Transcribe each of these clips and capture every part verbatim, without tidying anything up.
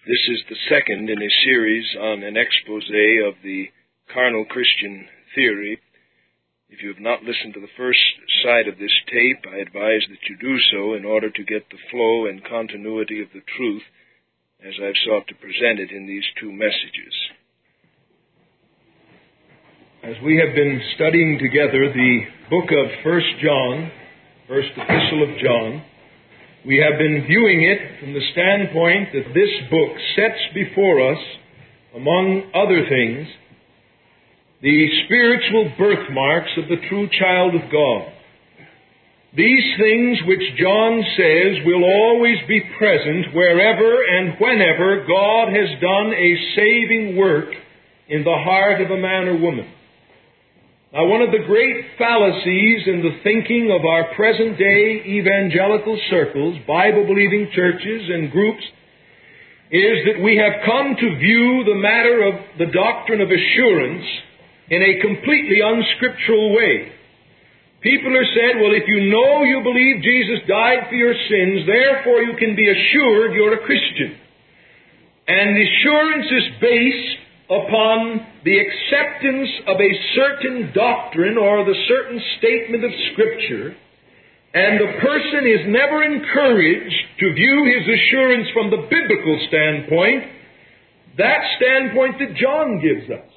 This is the second in a series on an expose of the carnal Christian theory. If you have not listened to the first side of this tape, I advise that you do so in order to get the flow and continuity of the truth as I've sought to present it in these two messages. As we have been studying together the book of First John, First Epistle of John, we have been viewing it from the standpoint that this book sets before us, among other things, the spiritual birthmarks of the true child of God. These things which John says will always be present wherever and whenever God has done a saving work in the heart of a man or woman. Now, one of the great fallacies in the thinking of our present-day evangelical circles, Bible-believing churches and groups, is that we have come to view the matter of the doctrine of assurance in a completely unscriptural way. People are said, well, if you know you believe Jesus died for your sins, therefore you can be assured you're a Christian. And assurance is based upon the acceptance of a certain doctrine or the certain statement of Scripture, and the person is never encouraged to view his assurance from the biblical standpoint, that standpoint that John gives us.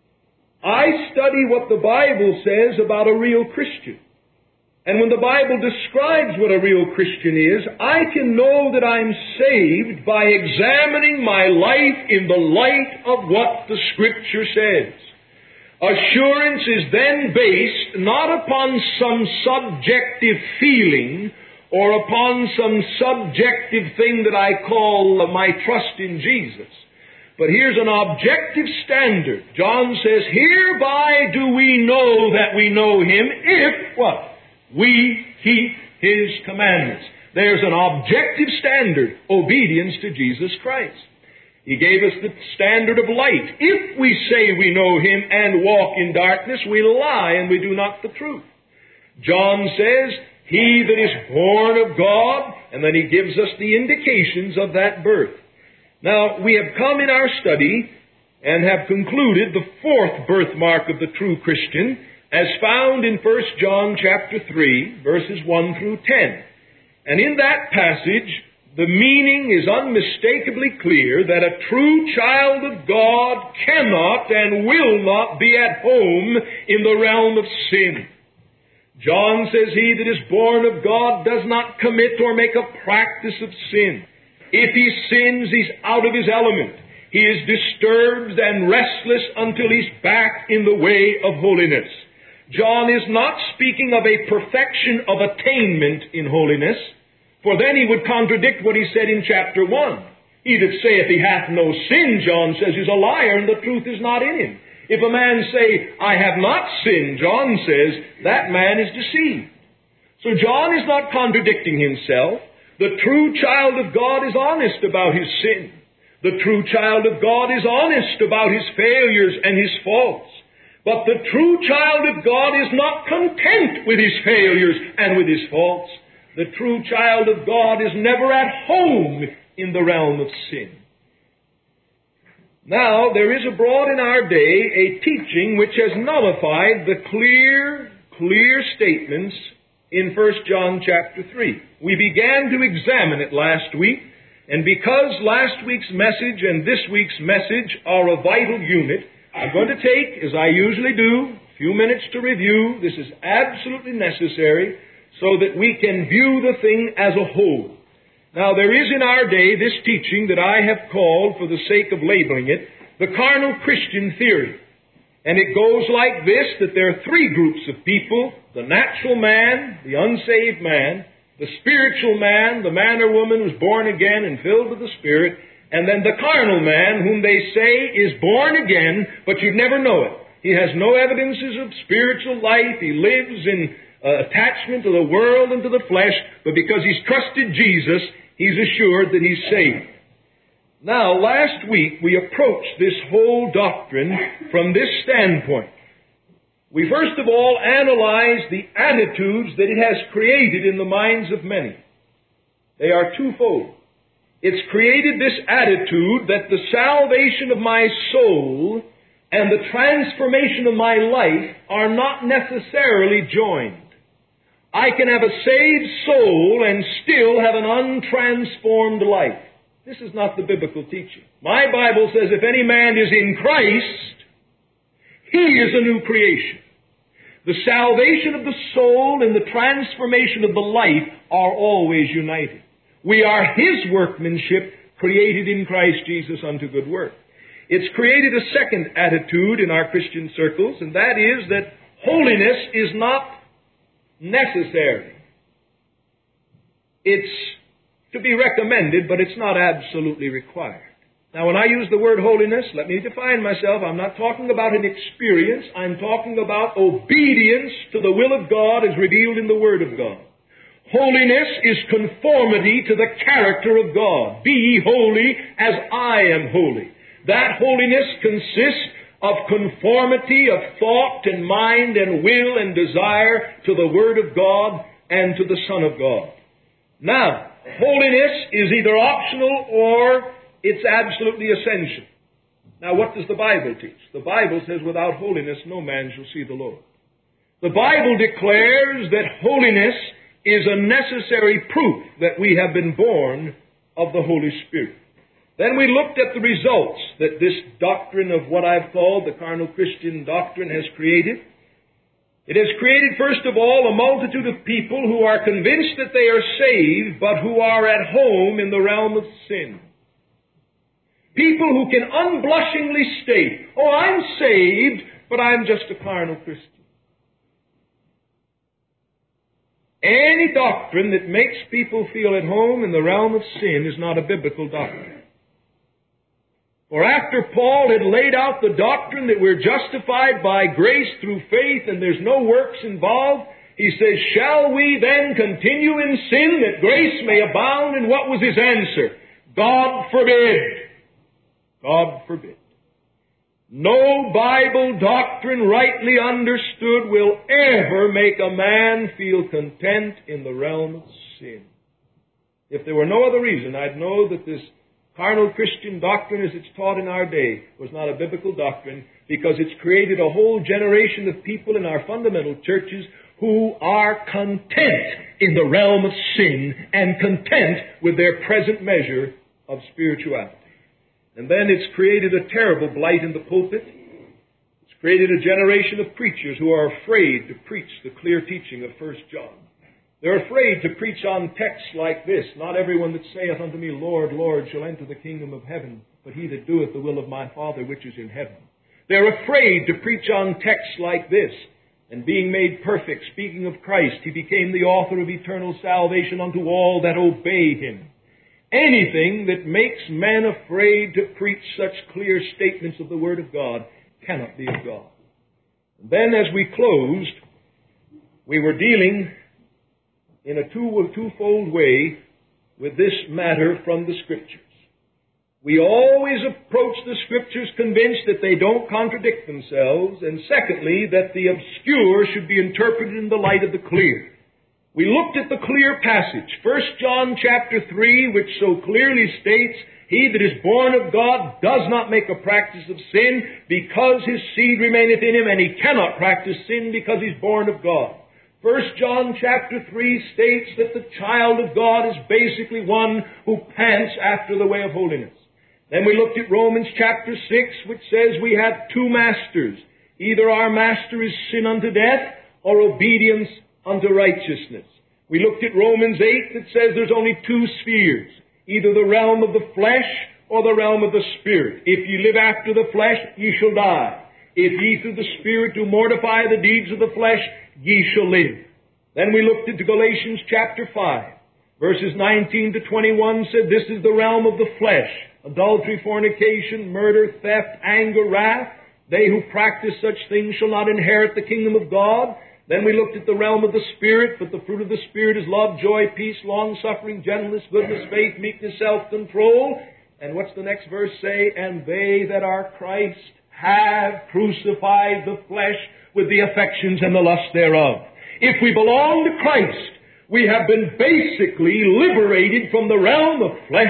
I study what the Bible says about a real Christian. And when the Bible describes what a real Christian is, I can know that I'm saved by examining my life in the light of what the Scripture says. Assurance is then based not upon some subjective feeling or upon some subjective thing that I call my trust in Jesus. But here's an objective standard. John says, hereby do we know that we know Him if, what? We keep His commandments. There's an objective standard, obedience to Jesus Christ. He gave us the standard of light. If we say we know Him and walk in darkness, we lie and we do not the truth. John says, he that is born of God, and then he gives us the indications of that birth. Now, we have come in our study and have concluded the fourth birthmark of the true Christian, as found in First John chapter three, verses one through ten. And in that passage, the meaning is unmistakably clear that a true child of God cannot and will not be at home in the realm of sin. John says, he that is born of God does not commit or make a practice of sin. If he sins, he's out of his element. He is disturbed and restless until he's back in the way of holiness. John is not speaking of a perfection of attainment in holiness, for then he would contradict what he said in chapter one. He that saith he hath no sin, John says, is a liar, and the truth is not in him. If a man say, I have not sinned, John says, that man is deceived. So John is not contradicting himself. The true child of God is honest about his sin. The true child of God is honest about his failures and his faults. But the true child of God is not content with his failures and with his faults. The true child of God is never at home in the realm of sin. Now, there is abroad in our day a teaching which has nullified the clear, clear statements in First John chapter three. We began to examine it last week, and because last week's message and this week's message are a vital unit, I'm going to take, as I usually do, a few minutes to review. This is absolutely necessary so that we can view the thing as a whole. Now, there is in our day this teaching that I have called, for the sake of labeling it, the carnal Christian theory. And it goes like this, that there are three groups of people: the natural man, the unsaved man, the spiritual man, the man or woman who's born again and filled with the Spirit, and then the carnal man, whom they say is born again, but you'd never know it. He has no evidences of spiritual life. He lives in uh, attachment to the world and to the flesh, but because he's trusted Jesus, he's assured that he's saved. Now, last week we approached this whole doctrine from this standpoint. We first of all analyzed the attitudes that it has created in the minds of many. They are twofold. It's created this attitude that the salvation of my soul and the transformation of my life are not necessarily joined. I can have a saved soul and still have an untransformed life. This is not the biblical teaching. My Bible says if any man is in Christ, he is a new creation. The salvation of the soul and the transformation of the life are always united. We are His workmanship, created in Christ Jesus unto good work. It's created a second attitude in our Christian circles, and that is that holiness is not necessary. It's to be recommended, but it's not absolutely required. Now, when I use the word holiness, let me define myself. I'm not talking about an experience. I'm talking about obedience to the will of God as revealed in the Word of God. Holiness is conformity to the character of God. Be ye holy as I am holy. That holiness consists of conformity of thought and mind and will and desire to the Word of God and to the Son of God. Now, holiness is either optional or it's absolutely essential. Now, what does the Bible teach? The Bible says, without holiness no man shall see the Lord. The Bible declares that holiness is a necessary proof that we have been born of the Holy Spirit. Then we looked at the results that this doctrine of what I've called the carnal Christian doctrine has created. It has created, first of all, a multitude of people who are convinced that they are saved, but who are at home in the realm of sin. People who can unblushingly state, oh, I'm saved, but I'm just a carnal Christian. Any doctrine that makes people feel at home in the realm of sin is not a biblical doctrine. For after Paul had laid out the doctrine that we're justified by grace through faith and there's no works involved, he says, shall we then continue in sin that grace may abound? And what was his answer? God forbid. God forbid. No Bible doctrine rightly understood will ever make a man feel content in the realm of sin. If there were no other reason, I'd know that this carnal Christian doctrine as it's taught in our day was not a biblical doctrine, because it's created a whole generation of people in our fundamental churches who are content in the realm of sin and content with their present measure of spirituality. And then it's created a terrible blight in the pulpit. It's created a generation of preachers who are afraid to preach the clear teaching of First John. They're afraid to preach on texts like this. Not everyone that saith unto me, Lord, Lord, shall enter the kingdom of heaven, but he that doeth the will of my Father which is in heaven. They're afraid to preach on texts like this. And being made perfect, speaking of Christ, he became the author of eternal salvation unto all that obey him. Anything that makes men afraid to preach such clear statements of the Word of God cannot be of God. And then as we closed, we were dealing in a two, twofold way with this matter from the Scriptures. We always approach the Scriptures convinced that they don't contradict themselves, and secondly, that the obscure should be interpreted in the light of the clear. We looked at the clear passage, First John chapter three, which so clearly states, he that is born of God does not make a practice of sin, because his seed remaineth in him, and he cannot practice sin because he's born of God. First John chapter three states that the child of God is basically one who pants after the way of holiness. Then we looked at Romans chapter six, which says we have two masters. Either our master is sin unto death, or obedience unto righteousness. We looked at Romans eight that says there's only two spheres, either the realm of the flesh or the realm of the Spirit. If ye live after the flesh, ye shall die. If ye through the Spirit do mortify the deeds of the flesh, ye shall live. Then we looked at Galatians chapter five, verses nineteen to twenty-one said this is the realm of the flesh: adultery, fornication, murder, theft, anger, wrath. They who practice such things shall not inherit the kingdom of God. Then we looked at the realm of the Spirit, but the fruit of the Spirit is love, joy, peace, long-suffering, gentleness, goodness, faith, meekness, self-control. And what's the next verse say? And they that are Christ have crucified the flesh with the affections and the lust thereof. If we belong to Christ, we have been basically liberated from the realm of flesh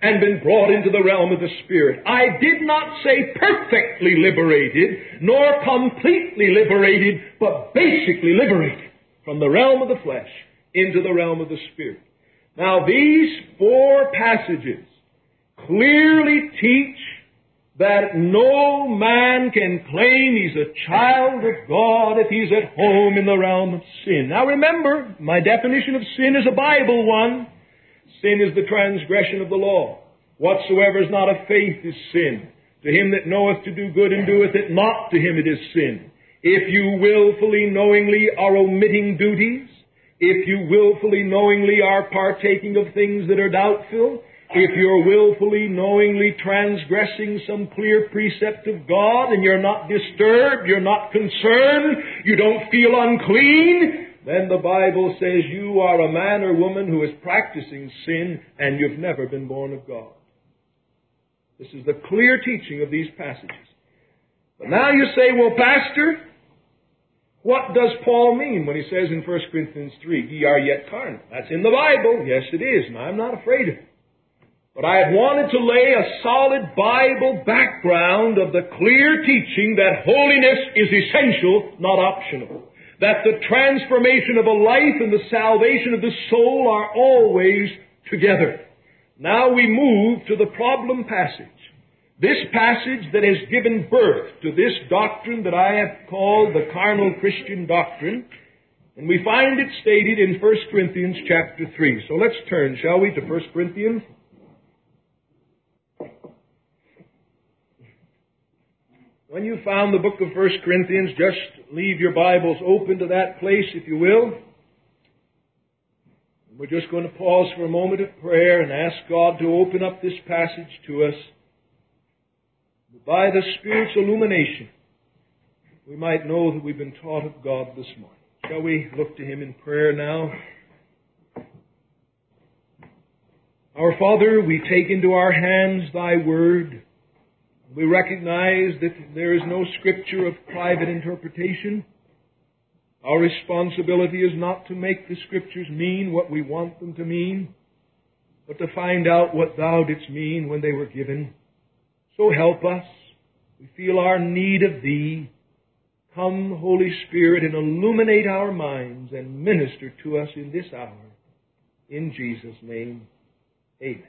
and been brought into the realm of the Spirit. I did not say perfectly liberated, nor completely liberated, but basically liberated from the realm of the flesh into the realm of the Spirit. Now, these four passages clearly teach that no man can claim he's a child of God if he's at home in the realm of sin. Now remember, my definition of sin is a Bible one. Sin is the transgression of the law. Whatsoever is not of faith is sin. To him that knoweth to do good and doeth it not, to him it is sin. If you willfully, knowingly are omitting duties, if you willfully, knowingly are partaking of things that are doubtful, if you're willfully, knowingly transgressing some clear precept of God and you're not disturbed, you're not concerned, you don't feel unclean, then the Bible says you are a man or woman who is practicing sin and you've never been born of God. This is the clear teaching of these passages. But now you say, well, Pastor, what does Paul mean when he says in First Corinthians three, ye are yet carnal? That's in the Bible. Yes, it is, and I'm not afraid of it. But I had wanted to lay a solid Bible background of the clear teaching that holiness is essential, not optional. That the transformation of a life and the salvation of the soul are always together. Now we move to the problem passage. This passage that has given birth to this doctrine that I have called the carnal Christian doctrine. And we find it stated in First Corinthians chapter three. So let's turn, shall we, to First Corinthians. When you found the book of First Corinthians, just leave your Bibles open to that place, if you will. We're just going to pause for a moment of prayer and ask God to open up this passage to us. By the Spirit's illumination, we might know that we've been taught of God this morning. Shall we look to Him in prayer now? Our Father, we take into our hands Thy Word. We recognize that there is no Scripture of private interpretation. Our responsibility is not to make the Scriptures mean what we want them to mean, but to find out what Thou didst mean when they were given. So help us. We feel our need of Thee. Come, Holy Spirit, and illuminate our minds and minister to us in this hour. In Jesus' name, amen.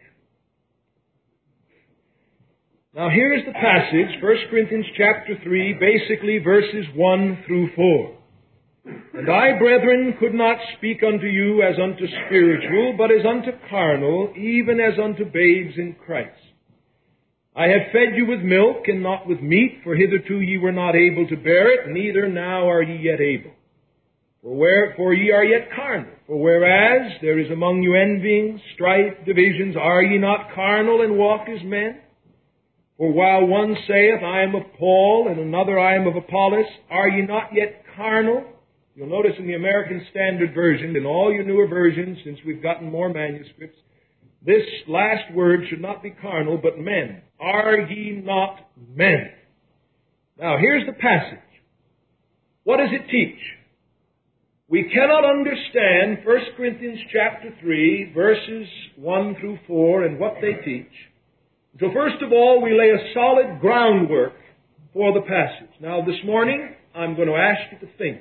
Now here is the passage, First Corinthians chapter three, basically verses one through four. And I, brethren, could not speak unto you as unto spiritual, but as unto carnal, even as unto babes in Christ. I have fed you with milk and not with meat, for hitherto ye were not able to bear it, neither now are ye yet able. For, where, for ye are yet carnal. For whereas there is among you envying, strife, divisions, are ye not carnal and walk as men? For while one saith, I am of Paul, and another, I am of Apollos, are ye not yet carnal? You'll notice in the American Standard Version, in all your newer versions, since we've gotten more manuscripts, this last word should not be carnal, but men. Are ye not men? Now, here's the passage. What does it teach? We cannot understand First Corinthians chapter three, verses one through four, and what they teach. So first of all, we lay a solid groundwork for the passage. Now, this morning, I'm going to ask you to think.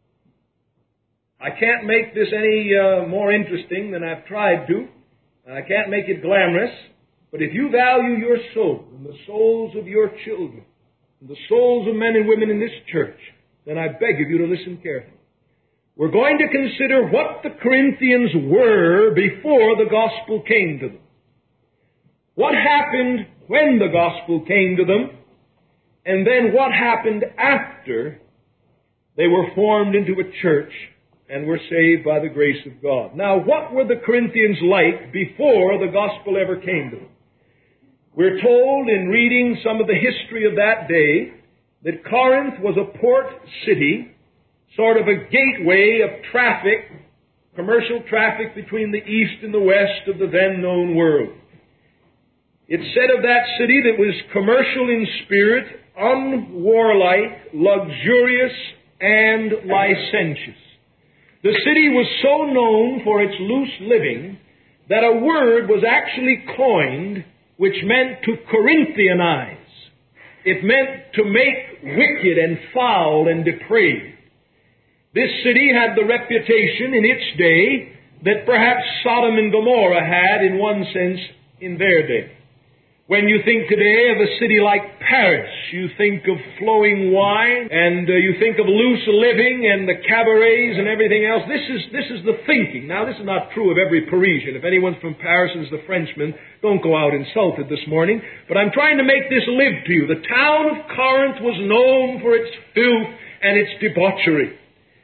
I can't make this any uh, more interesting than I've tried to. I can't make it glamorous. But if you value your soul and the souls of your children and the souls of men and women in this church, then I beg of you to listen carefully. We're going to consider what the Corinthians were before the gospel came to them. What happened when the gospel came to them, and then what happened after they were formed into a church and were saved by the grace of God. Now, what were the Corinthians like before the gospel ever came to them? We're told in reading some of the history of that day that Corinth was a port city, sort of a gateway of traffic, commercial traffic between the east and the west of the then known world. It said of that city that it was commercial in spirit, unwarlike, luxurious, and licentious. The city was so known for its loose living that a word was actually coined which meant to Corinthianize. It meant to make wicked and foul and depraved. This city had the reputation in its day that perhaps Sodom and Gomorrah had in one sense in their day. When you think today of a city like Paris, you think of flowing wine, and uh, you think of loose living and the cabarets and everything else. This is this is the thinking. Now, this is not true of every Parisian. If anyone's from Paris and is the Frenchman, don't go out insulted this morning. But I'm trying to make this live to you. The town of Corinth was known for its filth and its debauchery.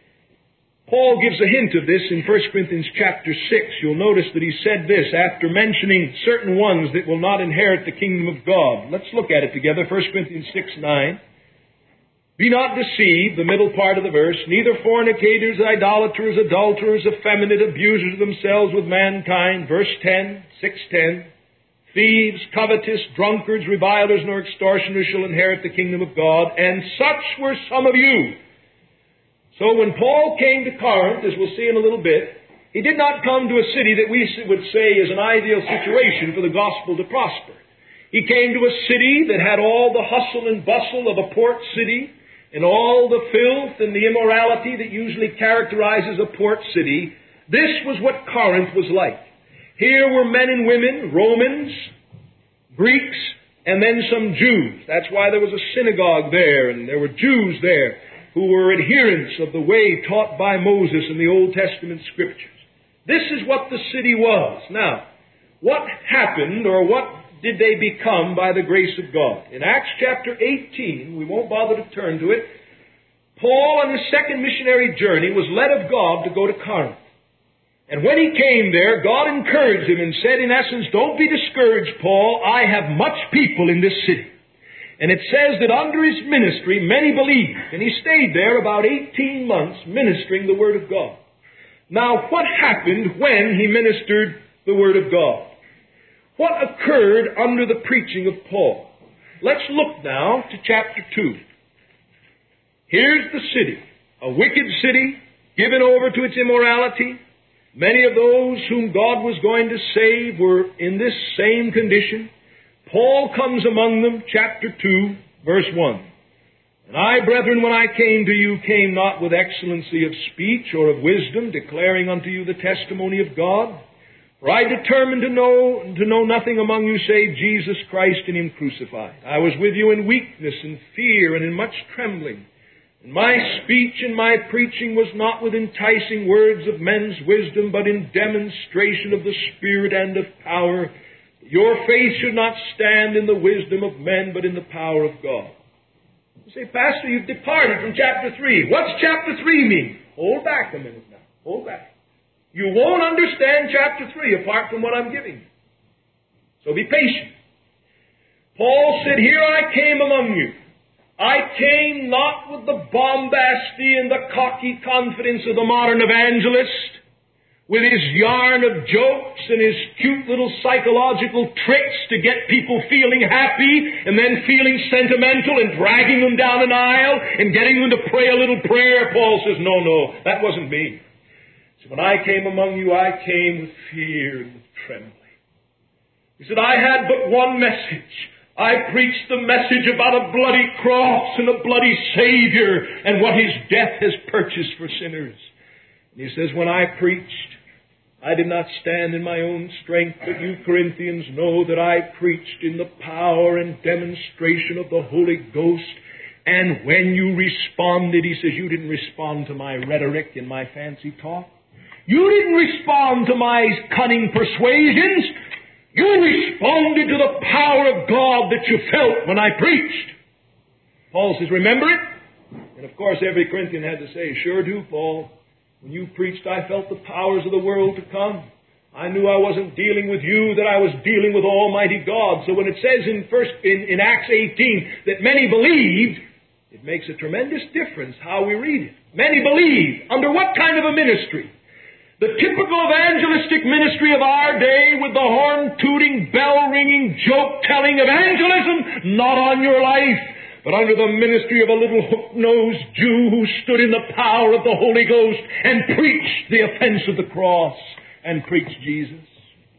Paul gives a hint of this in First Corinthians chapter six. You'll notice that he said this after mentioning certain ones that will not inherit the kingdom of God. Let's look at it together. First Corinthians six nine. Be not deceived, the middle part of the verse, neither fornicators, idolaters, adulterers, effeminate, abusers of themselves with mankind. Verse ten, six ten. Thieves, covetous, drunkards, revilers, nor extortioners shall inherit the kingdom of God. And such were some of you. So when Paul came to Corinth, as we'll see in a little bit, he did not come to a city that we would say is an ideal situation for the gospel to prosper. He came to a city that had all the hustle and bustle of a port city and all the filth and the immorality that usually characterizes a port city. This was what Corinth was like. Here were men and women, Romans, Greeks, and then some Jews. That's why there was a synagogue there, and there were Jews there who were adherents of the way taught by Moses in the Old Testament Scriptures. This is what the city was. Now, what happened, or what did they become by the grace of God? In Acts chapter eighteen, we won't bother to turn to it, Paul on his second missionary journey was led of God to go to Corinth. And when he came there, God encouraged him and said, in essence, don't be discouraged, Paul, I have much people in this city. And it says that under his ministry, many believed. And he stayed there about eighteen months ministering the Word of God. Now, what happened when he ministered the Word of God? What occurred under the preaching of Paul? Let's look now to chapter two. Here's the city, a wicked city, given over to its immorality. Many of those whom God was going to save were in this same condition. Paul comes among them, chapter two, verse one. And I, brethren, when I came to you, came not with excellency of speech or of wisdom, declaring unto you the testimony of God. For I determined to know, to know nothing among you save Jesus Christ and Him crucified. I was with you in weakness and fear and in much trembling. And my speech and my preaching was not with enticing words of men's wisdom, but in demonstration of the Spirit and of power. Your faith should not stand in the wisdom of men, but in the power of God. You say, Pastor, you've departed from chapter three. What's chapter three mean? Hold back a minute now. Hold back. You won't understand chapter three apart from what I'm giving you. So be patient. Paul said, here I came among you. I came not with the bombasty and the cocky confidence of the modern evangelist, with his yarn of jokes and his cute little psychological tricks to get people feeling happy and then feeling sentimental and dragging them down an aisle and getting them to pray a little prayer. Paul says, no, no, that wasn't me. So when I came among you, I came with fear and with trembling. He said, I had but one message. I preached the message about a bloody cross and a bloody Savior and what His death has purchased for sinners. And he says, when I preached, I did not stand in my own strength, but you Corinthians know that I preached in the power and demonstration of the Holy Ghost. And when you responded, he says, you didn't respond to my rhetoric and my fancy talk. You didn't respond to my cunning persuasions. You responded to the power of God that you felt when I preached. Paul says, remember it? And of course every Corinthian had to say, sure do, Paul. When you preached, I felt the powers of the world to come. I knew I wasn't dealing with you, that I was dealing with Almighty God. So when it says in first in, in Acts eighteen that many believed, it makes a tremendous difference how we read it. Many believed. Under what kind of a ministry? The typical evangelistic ministry of our day with the horn-tooting, bell-ringing, joke-telling evangelism, not on your life, but under the ministry of a little hook-nosed Jew who stood in the power of the Holy Ghost and preached the offense of the cross and preached Jesus.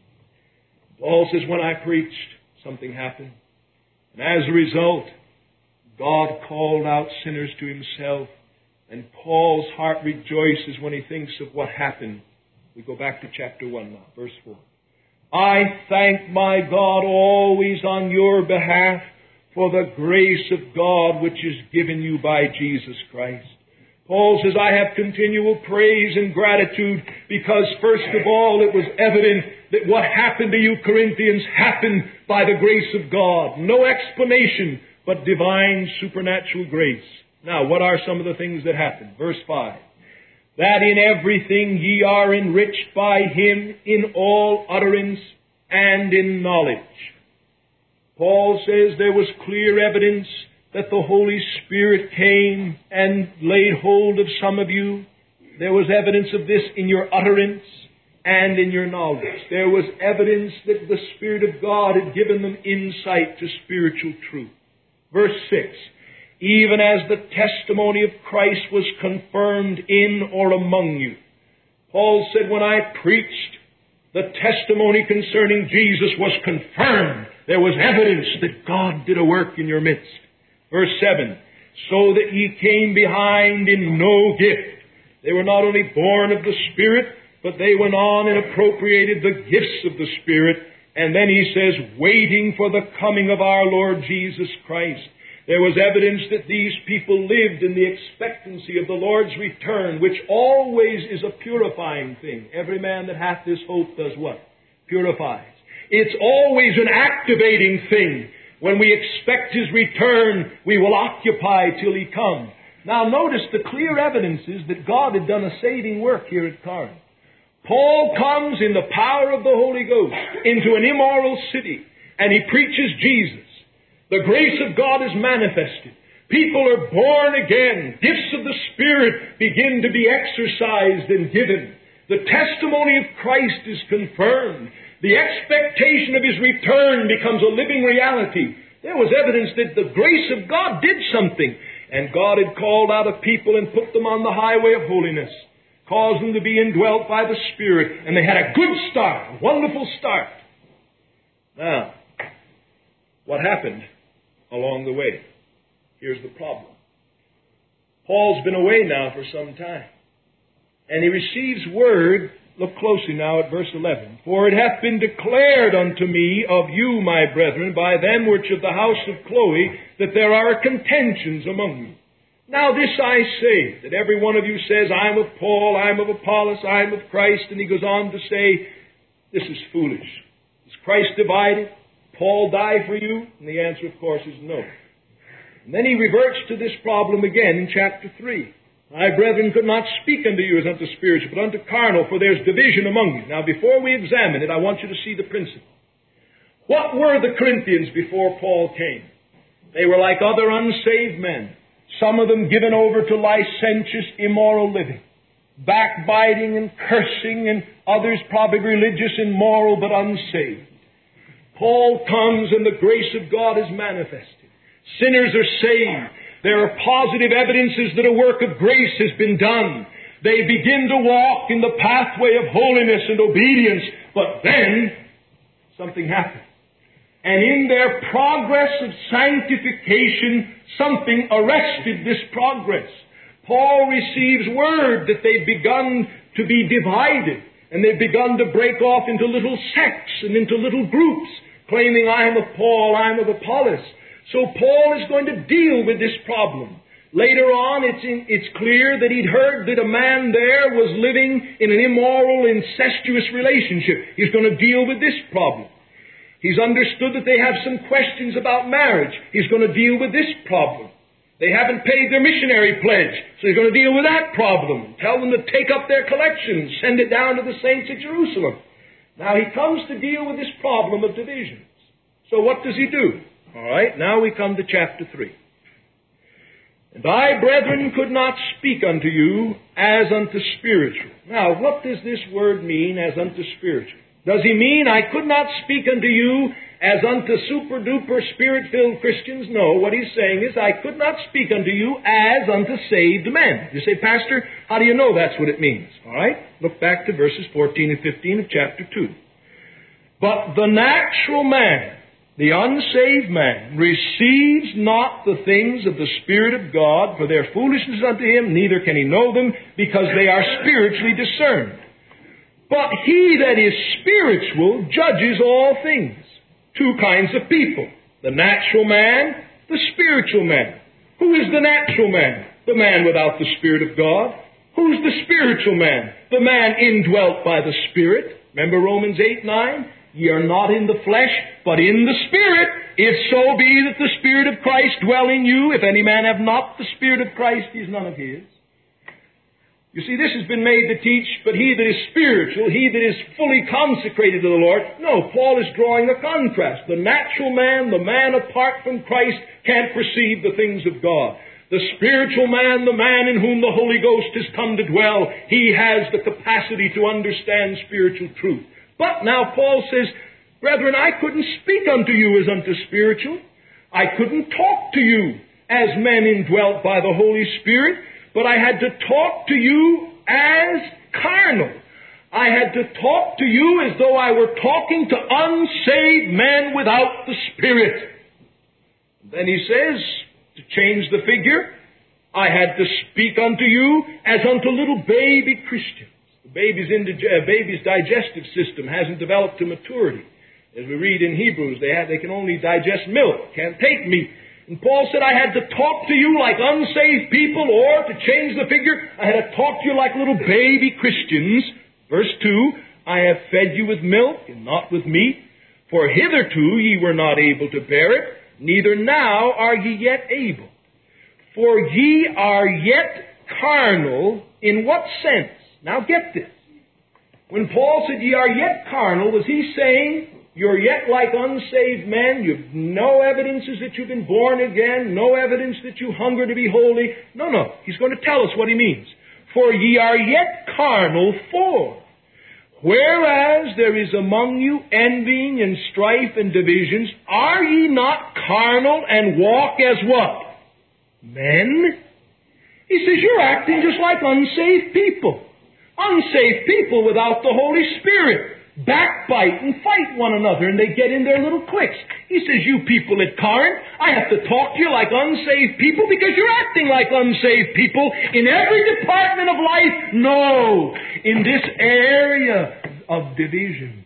Paul says, when I preached, something happened. And as a result, God called out sinners to Himself. And Paul's heart rejoices when he thinks of what happened. We go back to chapter one now, verse four. I thank my God always on your behalf for the grace of God which is given you by Jesus Christ. Paul says, I have continual praise and gratitude because, first of all, it was evident that what happened to you, Corinthians, happened by the grace of God. No explanation, but divine supernatural grace. Now, what are some of the things that happened? Verse five. That in everything ye are enriched by Him in all utterance and in knowledge. Paul says there was clear evidence that the Holy Spirit came and laid hold of some of you. There was evidence of this in your utterance and in your knowledge. There was evidence that the Spirit of God had given them insight to spiritual truth. Verse six. Even as the testimony of Christ was confirmed in or among you. Paul said, when I preached, the testimony concerning Jesus was confirmed. There was evidence that God did a work in your midst. Verse seven, so that ye came behind in no gift. They were not only born of the Spirit, but they went on and appropriated the gifts of the Spirit. And then he says, waiting for the coming of our Lord Jesus Christ. There was evidence that these people lived in the expectancy of the Lord's return, which always is a purifying thing. Every man that hath this hope does what? Purifies. It's always an activating thing. When we expect His return, we will occupy till He comes. Now notice the clear evidences that God had done a saving work here at Corinth. Paul comes in the power of the Holy Ghost into an immoral city, and he preaches Jesus. The grace of God is manifested. People are born again. Gifts of the Spirit begin to be exercised and given. The testimony of Christ is confirmed. The expectation of His return becomes a living reality. There was evidence that the grace of God did something. And God had called out a people and put them on the highway of holiness, caused them to be indwelt by the Spirit. And they had a good start, a wonderful start. Now, what happened along the way? Here's the problem. Paul's been away now for some time. And he receives word, look closely now at verse eleven. For it hath been declared unto me of you, my brethren, by them which of the house of Chloe, that there are contentions among you. Now this I say, that every one of you says, I am of Paul, I am of Apollos, I am of Christ. And he goes on to say, this is foolish. Is Christ divided? Paul die for you? And the answer, of course, is no. And then he reverts to this problem again in chapter three. I, brethren, could not speak unto you as unto spiritual, but unto carnal, for there is division among you. Now, before we examine it, I want you to see the principle. What were the Corinthians before Paul came? They were like other unsaved men. Some of them given over to licentious, immoral living, backbiting and cursing, and others probably religious and moral, but unsaved. Paul comes and the grace of God is manifested. Sinners are saved. There are positive evidences that a work of grace has been done. They begin to walk in the pathway of holiness and obedience. But then, something happened. And in their progress of sanctification, something arrested this progress. Paul receives word that they've begun to be divided. And they've begun to break off into little sects and into little groups, claiming, I am of Paul, I am of Apollos. So Paul is going to deal with this problem. Later on, it's, in, it's clear that he'd heard that a man there was living in an immoral, incestuous relationship. He's going to deal with this problem. He's understood that they have some questions about marriage. He's going to deal with this problem. They haven't paid their missionary pledge, so he's going to deal with that problem. Tell them to take up their collection, send it down to the saints at Jerusalem. Now he comes to deal with this problem of divisions. So what does he do? All right, now we come to chapter three. And I, brethren, could not speak unto you as unto spiritual. Now, what does this word mean, as unto spiritual? Does he mean I could not speak unto you as unto super-duper spirit-filled Christians? No, what he's saying is I could not speak unto you as unto saved men. You say, Pastor, how do you know that's what it means? All right, look back to verses fourteen and fifteen of chapter two. But the natural man, the unsaved man, receives not the things of the Spirit of God, for their foolishness unto him, neither can he know them, because they are spiritually discerned. But he that is spiritual judges all things. Two kinds of people. The natural man, the spiritual man. Who is the natural man? The man without the Spirit of God. Who's the spiritual man? The man indwelt by the Spirit. Remember Romans eight nine? Ye are not in the flesh, but in the Spirit, if so be that the Spirit of Christ dwell in you. If any man have not the Spirit of Christ, he is none of his. You see, this has been made to teach, but he that is spiritual, he that is fully consecrated to the Lord. No, Paul is drawing a contrast. The natural man, the man apart from Christ, can't perceive the things of God. The spiritual man, the man in whom the Holy Ghost has come to dwell, he has the capacity to understand spiritual truth. But now Paul says, brethren, I couldn't speak unto you as unto spiritual. I couldn't talk to you as men indwelt by the Holy Spirit. But I had to talk to you as carnal. I had to talk to you as though I were talking to unsaved men without the Spirit. Then he says, to change the figure, I had to speak unto you as unto little baby Christians. The baby's, indig- uh, baby's digestive system hasn't developed to maturity. As we read in Hebrews, they, have, they can only digest milk, can't take meat. And Paul said, I had to talk to you like unsaved people, or, to change the figure, I had to talk to you like little baby Christians. Verse two, I have fed you with milk and not with meat, for hitherto ye were not able to bear it, neither now are ye yet able. For ye are yet carnal. In what sense? Now get this. When Paul said ye are yet carnal, was he saying, you're yet like unsaved men, you've no evidences that you've been born again, no evidence that you hunger to be holy? No, no. He's going to tell us what he means. For ye are yet carnal, for whereas there is among you envying and strife and divisions, are ye not carnal and walk as what? Men? He says you're acting just like unsaved people. Unsaved people without the Holy Spirit. Backbite and fight one another, and they get in their little cliques. He says, you people at Corinth, I have to talk to you like unsaved people because you're acting like unsaved people in every department of life. No, in this area of divisions.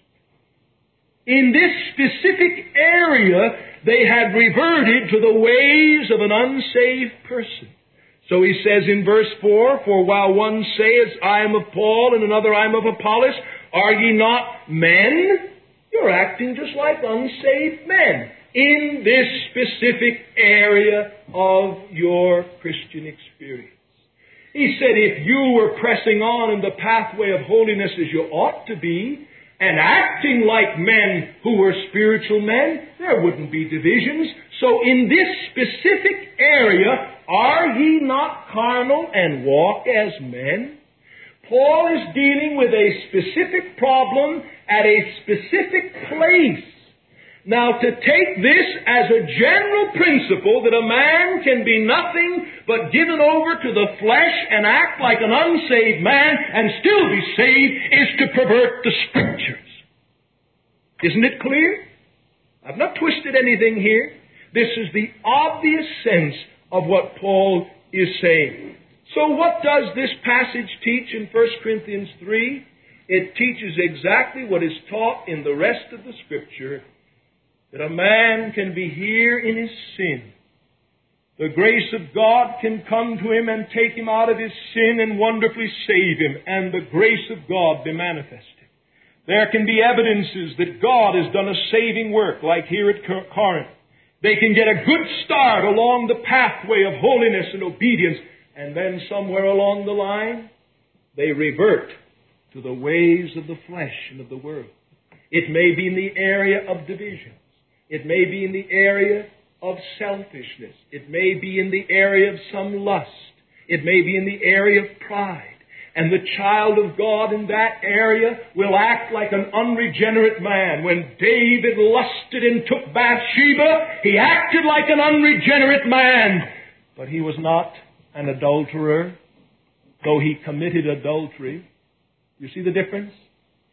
In this specific area, they had reverted to the ways of an unsaved person. So he says in verse four, for while one says, I am of Paul, and another, I am of Apollos, are ye not men? You're acting just like unsaved men in this specific area of your Christian experience. He said if you were pressing on in the pathway of holiness as you ought to be, and acting like men who were spiritual men, there wouldn't be divisions. So in this specific area, are ye not carnal and walk as men? Paul is dealing with a specific problem at a specific place. Now, to take this as a general principle that a man can be nothing but given over to the flesh and act like an unsaved man and still be saved is to pervert the Scriptures. Isn't it clear? I've not twisted anything here. This is the obvious sense of what Paul is saying. So what does this passage teach in First Corinthians three? It teaches exactly what is taught in the rest of the Scripture, that a man can be here in his sin. The grace of God can come to him and take him out of his sin and wonderfully save him, and the grace of God be manifested. There can be evidences that God has done a saving work, like here at Corinth. They can get a good start along the pathway of holiness and obedience, and then somewhere along the line, they revert to the ways of the flesh and of the world. It may be in the area of divisions. It may be in the area of selfishness. It may be in the area of some lust. It may be in the area of pride. And the child of God in that area will act like an unregenerate man. When David lusted and took Bathsheba, he acted like an unregenerate man. But he was not an adulterer, though he committed adultery. You see the difference?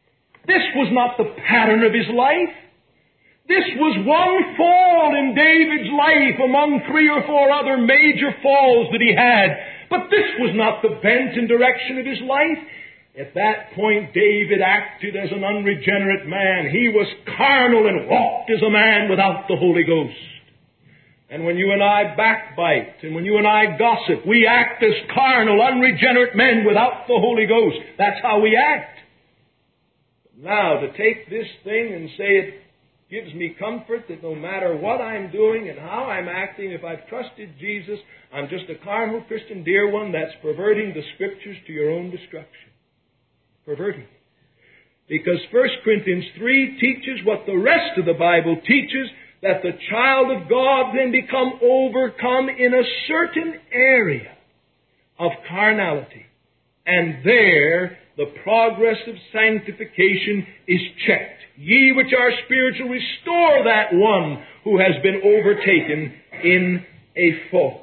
This was not the pattern of his life. This was one fall in David's life among three or four other major falls that he had. But this was not the bent and direction of his life. At that point, David acted as an unregenerate man. He was carnal and walked as a man without the Holy Ghost. And when you and I backbite, and when you and I gossip, we act as carnal, unregenerate men without the Holy Ghost. That's how we act. Now, to take this thing and say it gives me comfort that no matter what I'm doing and how I'm acting, if I've trusted Jesus, I'm just a carnal Christian, dear one, that's perverting the Scriptures to your own destruction. Perverting. Because First Corinthians three teaches what the rest of the Bible teaches, that the child of God then become overcome in a certain area of carnality. And there, the progress of sanctification is checked. Ye which are spiritual, restore that one who has been overtaken in a fault.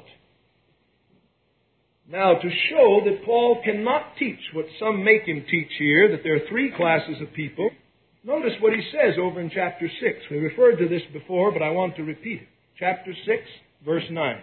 Now, to show that Paul cannot teach what some make him teach here, that there are three classes of people, notice what he says over in chapter six. We referred to this before, but I want to repeat it. Chapter six, verse nine.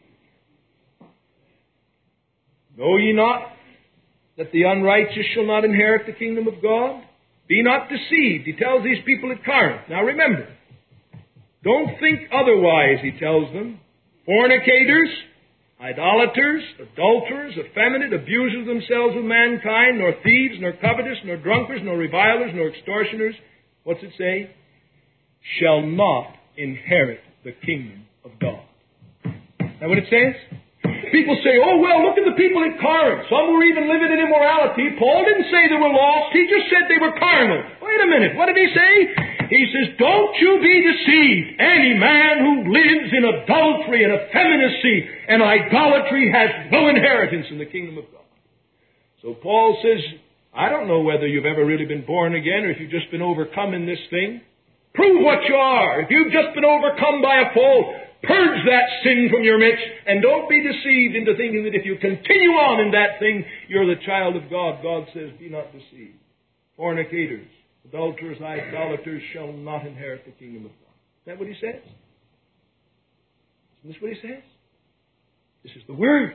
Know ye not that the unrighteous shall not inherit the kingdom of God? Be not deceived. He tells these people at Corinth. Now remember, don't think otherwise, he tells them. Fornicators, idolaters, adulterers, effeminate, abusers of themselves with mankind, nor thieves, nor covetous, nor drunkards, nor revilers, nor extortioners, what's it say? Shall not inherit the kingdom of God. Is that what it says? People say, oh, well, look at the people at Corinth. Some were even living in immorality. Paul didn't say they were lost. He just said they were carnal. Wait a minute. What did he say? He says, don't you be deceived. Any man who lives in adultery and effeminacy and idolatry has no inheritance in the kingdom of God. So Paul says, I don't know whether you've ever really been born again or if you've just been overcome in this thing. Prove what you are. If you've just been overcome by a fall, purge that sin from your midst, and don't be deceived into thinking that if you continue on in that thing, you're the child of God. God says, be not deceived. Fornicators, adulterers, idolaters shall not inherit the kingdom of God. Is that what he says? Isn't this what he says? This is the Word.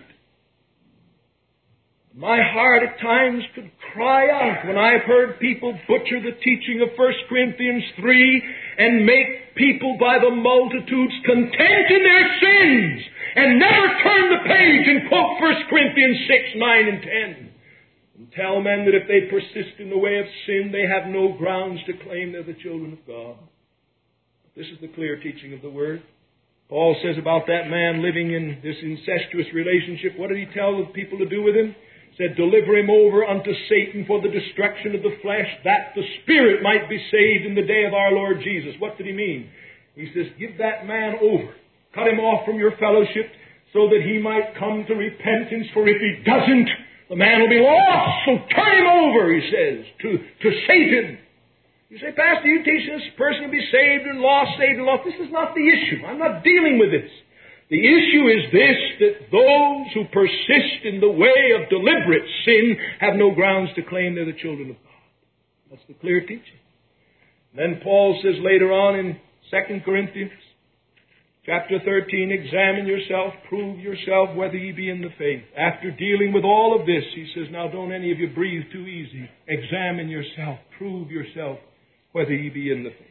My heart at times could cry out when I've heard people butcher the teaching of First Corinthians three and make people by the multitudes content in their sins and never turn the page and quote First Corinthians six, nine, and ten. And tell men that if they persist in the way of sin, they have no grounds to claim they're the children of God. This is the clear teaching of the Word. Paul says about that man living in this incestuous relationship, what did he tell the people to do with him? Said, deliver him over unto Satan for the destruction of the flesh, that the spirit might be saved in the day of our Lord Jesus. What did he mean? He says, give that man over. Cut him off from your fellowship so that he might come to repentance. For if he doesn't, the man will be lost. So turn him over, he says, to, to Satan. You say, Pastor, you teach this person to be saved and lost, saved and lost. This is not the issue. I'm not dealing with this. The issue is this, that those who persist in the way of deliberate sin have no grounds to claim they're the children of God. That's the clear teaching. Then Paul says later on in Second Corinthians, chapter thirteen, examine yourself, prove yourself whether ye be in the faith. After dealing with all of this, he says, now don't any of you breathe too easy. Examine yourself, prove yourself whether ye be in the faith.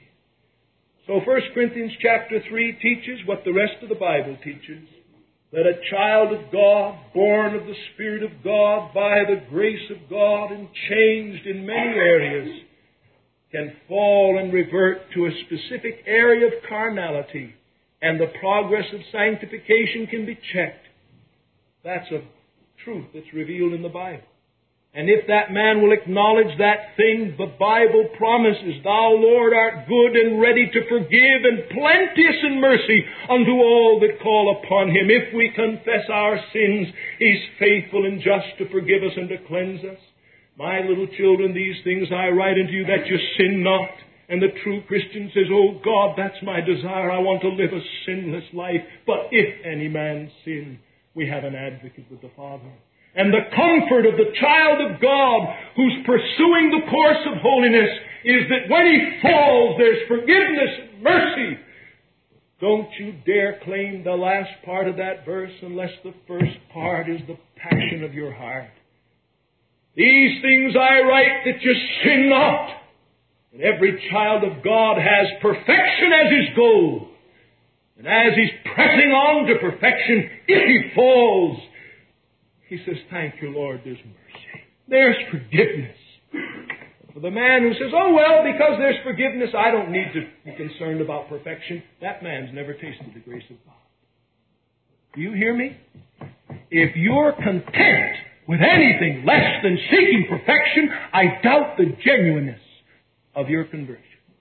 So First Corinthians chapter three teaches what the rest of the Bible teaches, that a child of God, born of the Spirit of God, by the grace of God, and changed in many areas, can fall and revert to a specific area of carnality, and the progress of sanctification can be checked. That's a truth that's revealed in the Bible. And if that man will acknowledge that thing, the Bible promises, Thou, Lord, art good and ready to forgive and plenteous in mercy unto all that call upon Him. If we confess our sins, He's faithful and just to forgive us and to cleanse us. My little children, these things I write unto you that you sin not. And the true Christian says, oh God, that's my desire. I want to live a sinless life. But if any man sin, we have an advocate with the Father. And the comfort of the child of God who's pursuing the course of holiness is that when he falls, there's forgiveness and mercy. Don't you dare claim the last part of that verse unless the first part is the passion of your heart. These things I write that you sin not. And every child of God has perfection as his goal. And as he's pressing on to perfection, if he falls, he says, thank you, Lord, there's mercy. There's forgiveness. For the man who says, oh, well, because there's forgiveness, I don't need to be concerned about perfection, that man's never tasted the grace of God. Do you hear me? If you're content with anything less than seeking perfection, I doubt the genuineness of your conversion.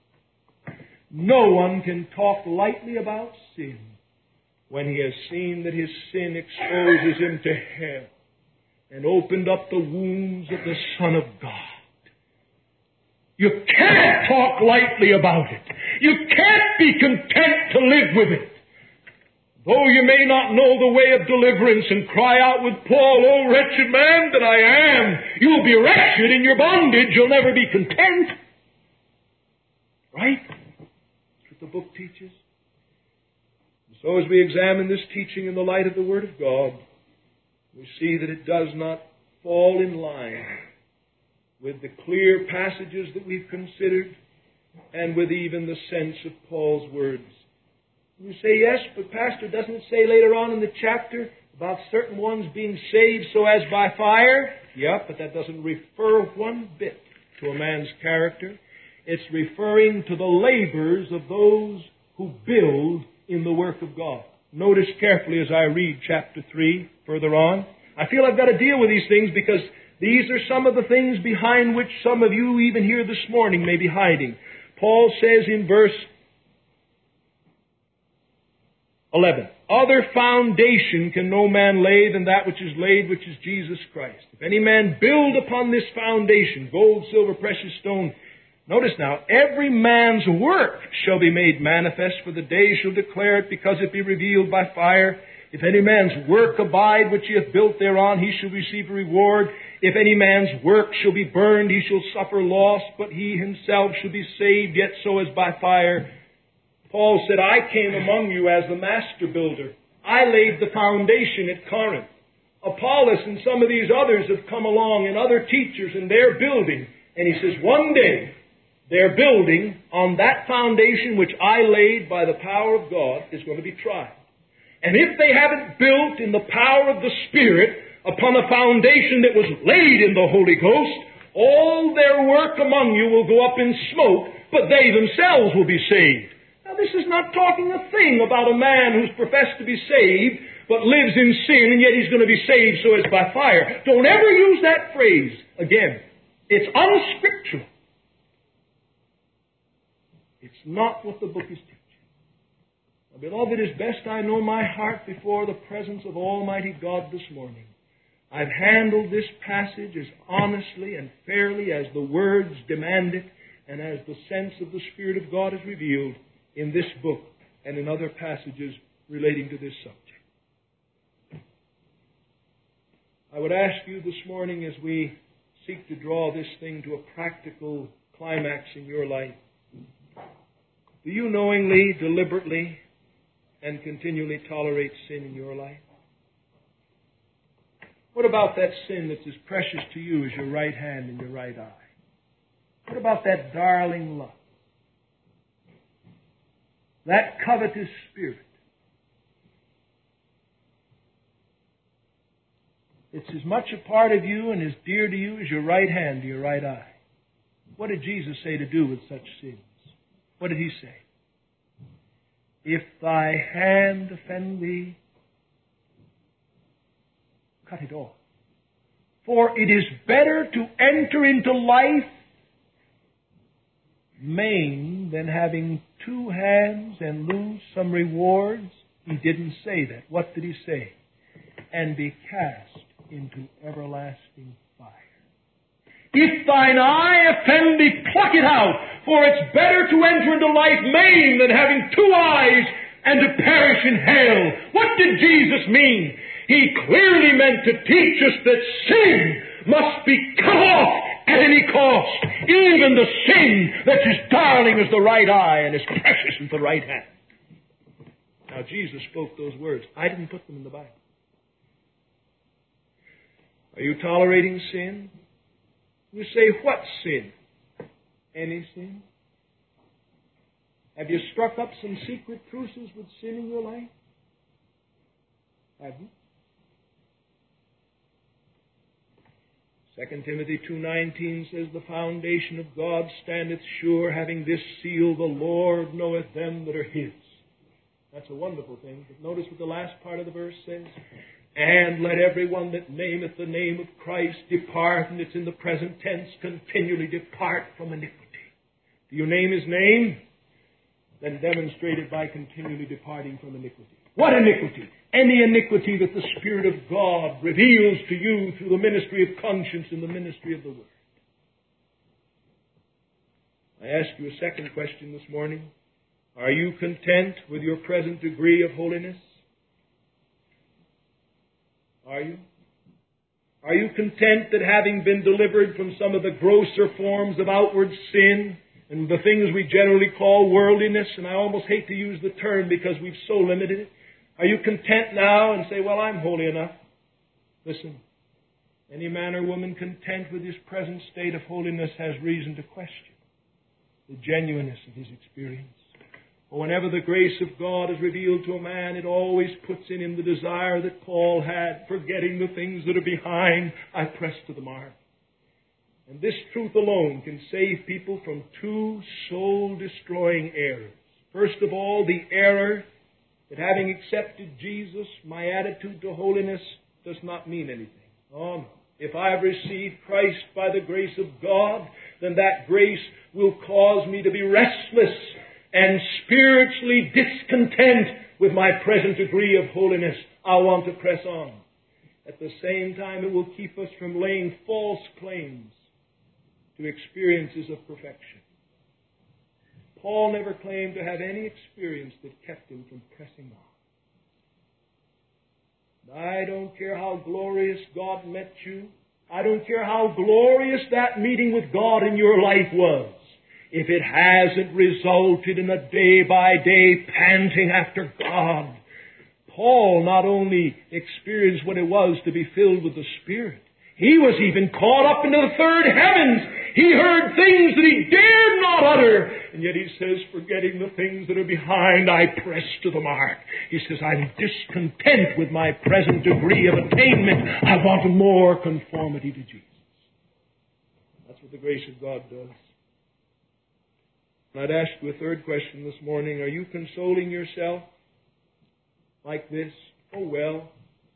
No one can talk lightly about sin when he has seen that his sin exposes him to hell and opened up the wounds of the Son of God. You can't talk lightly about it. You can't be content to live with it. Though you may not know the way of deliverance and cry out with Paul, oh, wretched man that I am, you'll be wretched in your bondage. You'll never be content. Right? That's what the book teaches. And so as we examine this teaching in the light of the Word of God, we see that it does not fall in line with the clear passages that we've considered and with even the sense of Paul's words. You say, yes, but Pastor, doesn't it say later on in the chapter about certain ones being saved so as by fire? Yeah, but that doesn't refer one bit to a man's character. It's referring to the labors of those who build in the work of God. Notice carefully as I read chapter three further on. I feel I've got to deal with these things because these are some of the things behind which some of you even here this morning may be hiding. Paul says in verse eleven, other foundation can no man lay than that which is laid, which is Jesus Christ. If any man build upon this foundation, gold, silver, precious stone, notice now, every man's work shall be made manifest, for the day shall declare it, because it be revealed by fire. If any man's work abide, which he hath built thereon, he shall receive a reward. If any man's work shall be burned, he shall suffer loss, but he himself shall be saved, yet so as by fire. Paul said, I came among you as the master builder. I laid the foundation at Corinth. Apollos and some of these others have come along, and other teachers, and they're building. And he says, one day, their building on that foundation which I laid by the power of God is going to be tried. And if they haven't built in the power of the Spirit upon a foundation that was laid in the Holy Ghost, all their work among you will go up in smoke, but they themselves will be saved. Now, this is not talking a thing about a man who's professed to be saved, but lives in sin, and yet he's going to be saved so as by fire. Don't ever use that phrase again. It's unscriptural. It's not what the book is teaching. Now, beloved, as best I know my heart before the presence of Almighty God this morning, I've handled this passage as honestly and fairly as the words demand it, and as the sense of the Spirit of God is revealed in this book and in other passages relating to this subject. I would ask you this morning, as we seek to draw this thing to a practical climax in your life, do you knowingly, deliberately, and continually tolerate sin in your life? What about that sin that's as precious to you as your right hand and your right eye? What about that darling lust? That covetous spirit? It's as much a part of you and as dear to you as your right hand to your right eye. What did Jesus say to do with such sins? What did he say? If thy hand offend thee, cut it off. For it is better to enter into life maimed than having two hands and lose some rewards. He didn't say that. What did he say? And be cast into everlasting fire. If thine eye offend thee, pluck it out, for it's better to enter into life maimed than having two eyes and to perish in hell. What did Jesus mean? He clearly meant to teach us that sin must be cut off at any cost, even the sin that's as darling as the right eye and as precious as the right hand. Now, Jesus spoke those words. I didn't put them in the Bible. Are you tolerating sin? You say, what sin? Any sin? Have you struck up some secret truces with sin in your life? Have you? Second Timothy two nineteen says, the foundation of God standeth sure, having this seal, the Lord knoweth them that are His. That's a wonderful thing. But notice what the last part of the verse says. And let everyone that nameth the name of Christ depart, and it's in the present tense, continually depart from iniquity. Do you name His name? Then demonstrate it by continually departing from iniquity. What iniquity? Any iniquity that the Spirit of God reveals to you through the ministry of conscience and the ministry of the Word. I ask you a second question this morning. Are you content with your present degree of holiness? Are you? Are you content that having been delivered from some of the grosser forms of outward sin and the things we generally call worldliness, and I almost hate to use the term because we've so limited it, are you content now and say, well, I'm holy enough? Listen, any man or woman content with his present state of holiness has reason to question the genuineness of his experience. For whenever the grace of God is revealed to a man, it always puts in him the desire that Paul had, forgetting the things that are behind, I press to the mark. And this truth alone can save people from two soul-destroying errors. First of all, the error that having accepted Jesus, my attitude to holiness does not mean anything. Oh, no. If I have received Christ by the grace of God, then that grace will cause me to be restless and spiritually discontent with my present degree of holiness. I want to press on. At the same time, it will keep us from laying false claims to experiences of perfection. Paul never claimed to have any experience that kept him from pressing on. I don't care how glorious God met you. I don't care how glorious that meeting with God in your life was. If it hasn't resulted in a day-by-day panting after God. Paul not only experienced what it was to be filled with the Spirit, he was even caught up into the third heavens. He heard things that he dared not utter. And yet he says, forgetting the things that are behind, I press to the mark. He says, I'm discontent with my present degree of attainment. I want more conformity to Jesus. That's what the grace of God does. And I'd ask you a third question this morning. Are you consoling yourself like this? Oh, well,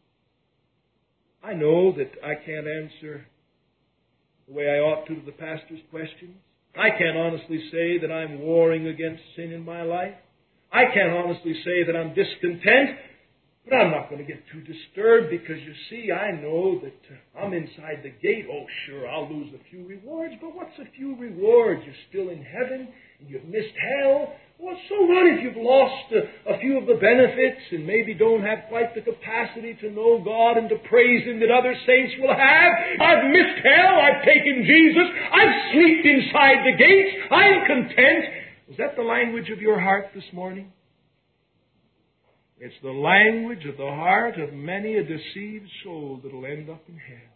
I know that I can't answer the way I ought to to the pastor's questions. I can't honestly say that I'm warring against sin in my life. I can't honestly say that I'm discontent. But I'm not going to get too disturbed because, you see, I know that uh, I'm inside the gate. Oh, sure, I'll lose a few rewards. But what's a few rewards? You're still in heaven and you've missed hell. Well, so what if you've lost a, a few of the benefits and maybe don't have quite the capacity to know God and to praise Him that other saints will have? I've missed hell. I've taken Jesus. I've slept inside the gates. I'm content. Is that the language of your heart this morning? It's the language of the heart of many a deceived soul that will end up in hell.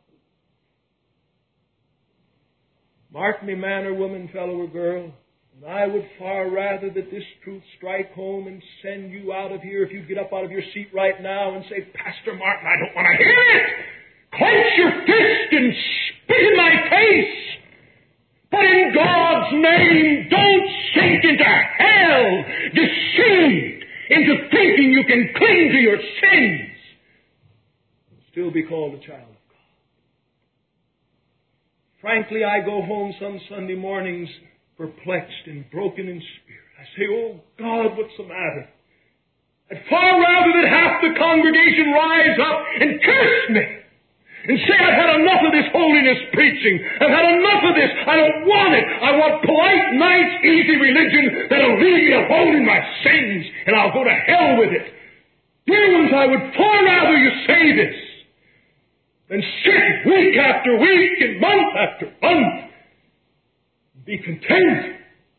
Mark me, man or woman, fellow or girl, and I would far rather that this truth strike home and send you out of here, if you get up out of your seat right now and say, Pastor Martin, I don't want to hear it! Clench your fist and spit in my face! But in God's name, don't sink into hell, deceived into thinking you can cling to your sins and still be called a child of God. Frankly, I go home some Sunday mornings perplexed and broken in spirit. I say, oh God, what's the matter? I'd far rather that half the congregation rise up and curse me and say, I've had enough of this holiness preaching. I've had enough of this. I don't want it. I want polite, nice, easy religion that'll leave me alone in my sins, and I'll go to hell with it. Dear ones, I would far rather you say this than sit week after week and month after month Be content.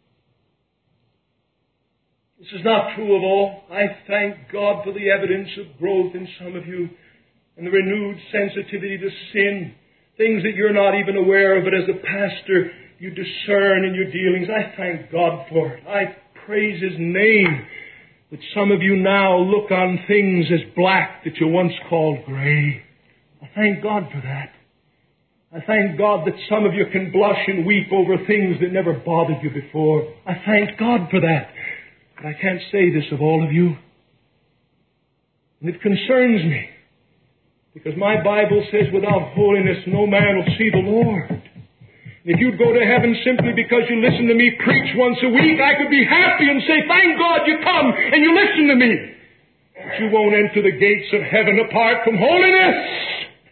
This is not true of all. I thank God for the evidence of growth in some of you and the renewed sensitivity to sin, things that you're not even aware of, but as a pastor you discern in your dealings. I thank God for it. I praise His name that some of you now look on things as black that you once called gray. I thank God for that. I thank God that some of you can blush and weep over things that never bothered you before. I thank God for that. But I can't say this of all of you. And it concerns me, because my Bible says without holiness no man will see the Lord. And if you'd go to heaven simply because you listen to me preach once a week, I could be happy and say, thank God you come and you listen to me. But you won't enter the gates of heaven apart from holiness.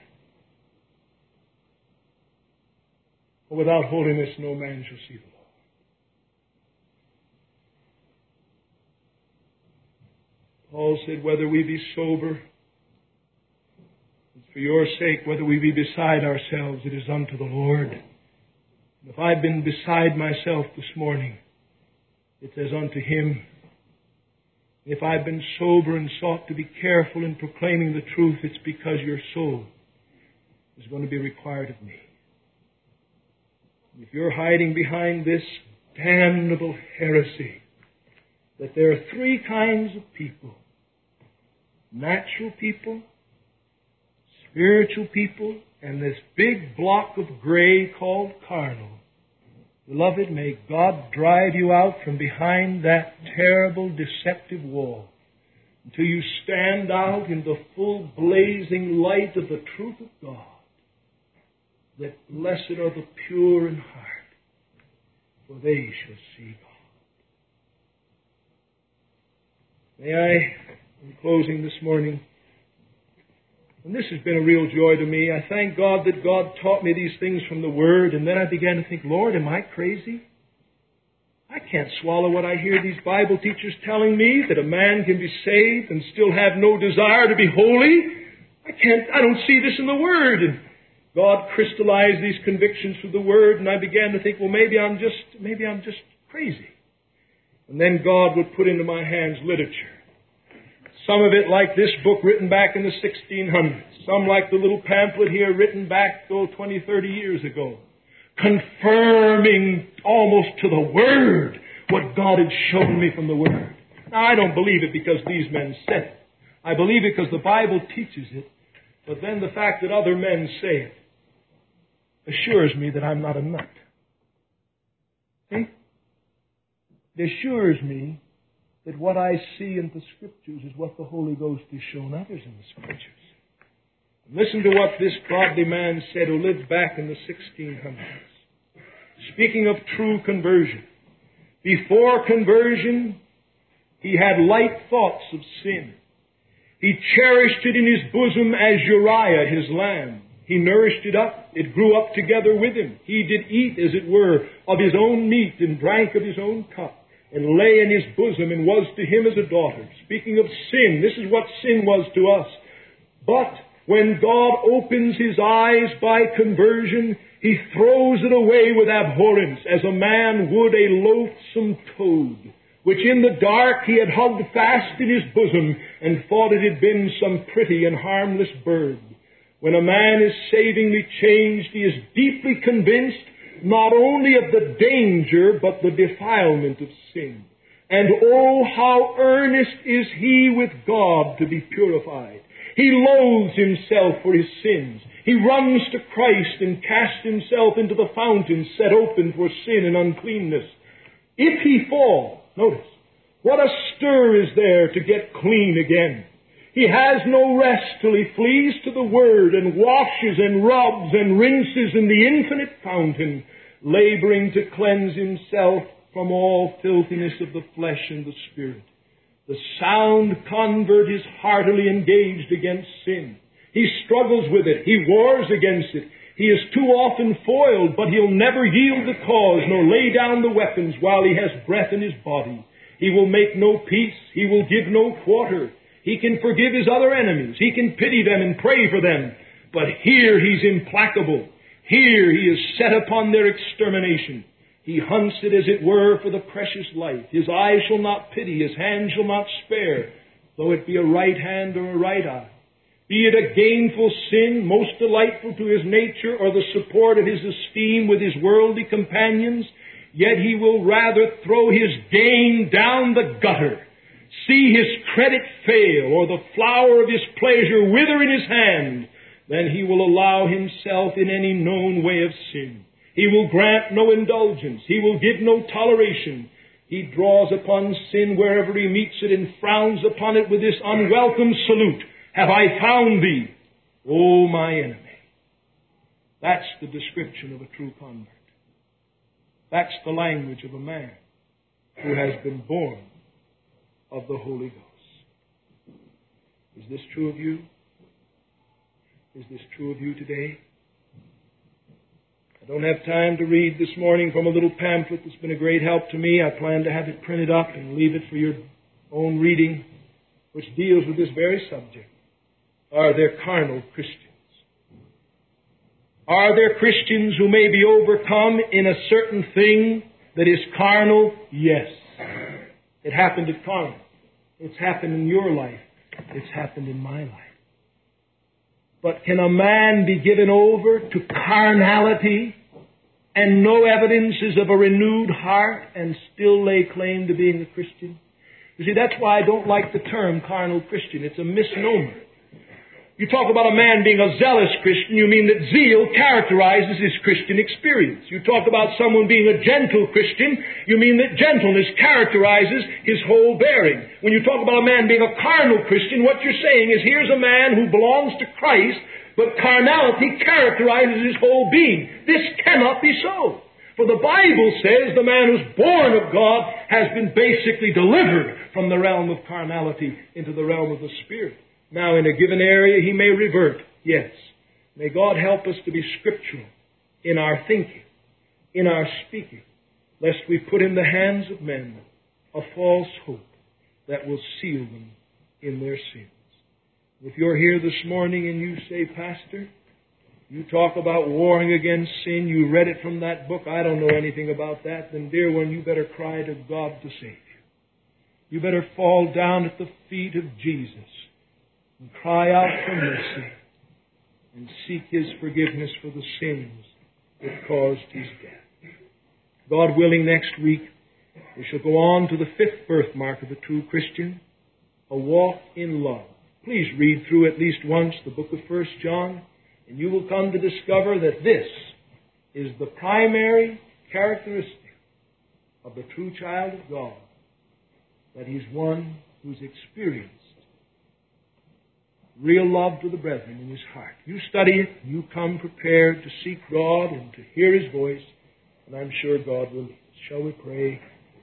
For without holiness no man shall see the Lord. Paul said, whether we be sober, it's for your sake, whether we be beside ourselves, it is unto the Lord. And if I've been beside myself this morning, it's as unto Him. If I've been sober and sought to be careful in proclaiming the truth, it's because your soul is going to be required of me. If you're hiding behind this damnable heresy that there are three kinds of people, natural people, spiritual people, and this big block of gray called carnal, beloved, may God drive you out from behind that terrible, deceptive wall until you stand out in the full blazing light of the truth of God, that blessed are the pure in heart, for they shall see God. May I, in closing this morning, and this has been a real joy to me, I thank God that God taught me these things from the Word, and then I began to think, Lord, am I crazy? I can't swallow what I hear these Bible teachers telling me, that a man can be saved and still have no desire to be holy. I can't, I don't see this in the Word. And God crystallized these convictions through the Word, and I began to think, well, maybe I'm just, maybe I'm just crazy. And then God would put into my hands literature. Some of it like this book written back in the sixteen hundreds. Some like the little pamphlet here written back, oh, twenty, thirty years ago. Confirming almost to the Word what God had shown me from the Word. Now, I don't believe it because these men said it. I believe it because the Bible teaches it. But then the fact that other men say it assures me that I'm not a nut. See? It assures me that what I see in the Scriptures is what the Holy Ghost has shown others in the Scriptures. Listen to what this godly man said who lived back in the sixteen hundreds. Speaking of true conversion. Before conversion, he had light thoughts of sin. He cherished it in his bosom as Uriah, his lamb. He nourished it up. It grew up together with him. He did eat, as it were, of his own meat and drank of his own cup, and lay in his bosom and was to him as a daughter. Speaking of sin, this is what sin was to us. But when God opens his eyes by conversion, he throws it away with abhorrence, as a man would a loathsome toad, which in the dark he had hugged fast in his bosom, and thought it had been some pretty and harmless bird. When a man is savingly changed, he is deeply convinced not only of the danger, but the defilement of sin. And oh, how earnest is he with God to be purified. He loathes himself for his sins. He runs to Christ and casts himself into the fountain set open for sin and uncleanness. If he fall, notice, what a stir is there to get clean again. He has no rest till he flees to the Word and washes and rubs and rinses in the infinite fountain, laboring to cleanse himself from all filthiness of the flesh and the spirit. The sound convert is heartily engaged against sin. He struggles with it. He wars against it. He is too often foiled, but he'll never yield the cause nor lay down the weapons while he has breath in his body. He will make no peace. He will give no quarter. He can forgive his other enemies. He can pity them and pray for them. But here he's implacable. Here he is set upon their extermination. He hunts it, as it were, for the precious life. His eye shall not pity, his hand shall not spare, though it be a right hand or a right eye. Be it a gainful sin, most delightful to his nature, or the support of his esteem with his worldly companions, yet he will rather throw his gain down the gutter, see his credit fail, or the flower of his pleasure wither in his hand, than he will allow himself in any known way of sin. He will grant no indulgence. He will give no toleration. He draws upon sin wherever he meets it and frowns upon it with this unwelcome salute. Have I found thee, O my enemy? That's the description of a true convert. That's the language of a man who has been born of the Holy Ghost. Is this true of you? Is this true of you today? I don't have time to read this morning from a little pamphlet that's been a great help to me. I plan to have it printed up and leave it for your own reading, which deals with this very subject. Are there carnal Christians? Are there Christians who may be overcome in a certain thing that is carnal? Yes. It happened at Carmel. It's happened in your life. It's happened in my life. But can a man be given over to carnality and no evidences of a renewed heart and still lay claim to being a Christian? You see, that's why I don't like the term carnal Christian. It's a misnomer. You talk about a man being a zealous Christian, you mean that zeal characterizes his Christian experience. You talk about someone being a gentle Christian, you mean that gentleness characterizes his whole bearing. When you talk about a man being a carnal Christian, what you're saying is here's a man who belongs to Christ, but carnality characterizes his whole being. This cannot be so. For the Bible says the man who's born of God has been basically delivered from the realm of carnality into the realm of the Spirit. Now, in a given area, he may revert, yes. May God help us to be scriptural in our thinking, in our speaking, lest we put in the hands of men a false hope that will seal them in their sins. If you're here this morning and you say, Pastor, you talk about warring against sin, you read it from that book, I don't know anything about that, then dear one, you better cry to God to save you. You better fall down at the feet of Jesus and cry out for mercy and seek His forgiveness for the sins that caused His death. God willing, next week we shall go on to the fifth birthmark of a true Christian, a walk in love. Please read through at least once the book of First John, and you will come to discover that this is the primary characteristic of the true child of God, that he's one who's experienced real love to the brethren in his heart. You study it, you come prepared to seek God and to hear His voice, and I'm sure God will lead us. Shall we pray?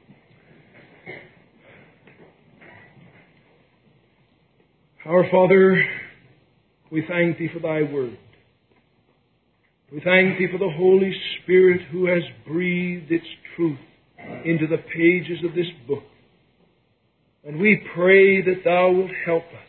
Our Father, we thank Thee for Thy Word. We thank Thee for the Holy Spirit who has breathed its truth into the pages of this book. And we pray that Thou wilt help us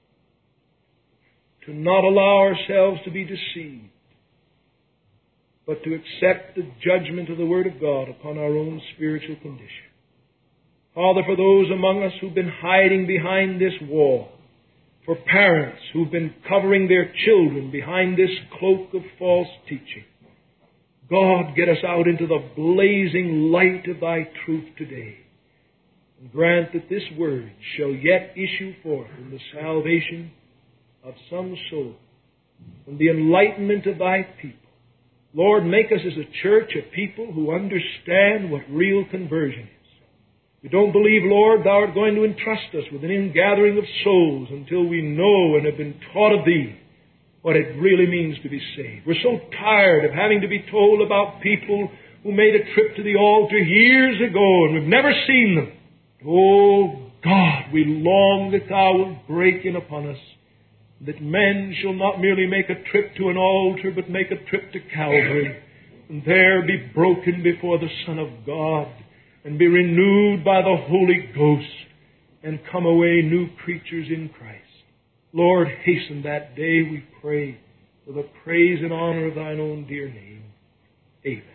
to not allow ourselves to be deceived, but to accept the judgment of the Word of God upon our own spiritual condition. Father, for those among us who've been hiding behind this wall, for parents who've been covering their children behind this cloak of false teaching, God, get us out into the blazing light of Thy truth today, and grant that this Word shall yet issue forth in the salvation of some soul and the enlightenment of Thy people. Lord, make us as a church a people who understand what real conversion is. We don't believe, Lord, Thou art going to entrust us with an ingathering of souls until we know and have been taught of Thee what it really means to be saved. We're so tired of having to be told about people who made a trip to the altar years ago and we've never seen them. Oh, God, we long that Thou wilt break in upon us, that men shall not merely make a trip to an altar, but make a trip to Calvary, and there be broken before the Son of God, and be renewed by the Holy Ghost, and come away new creatures in Christ. Lord, hasten that day, we pray, for the praise and honor of Thine own dear name. Amen.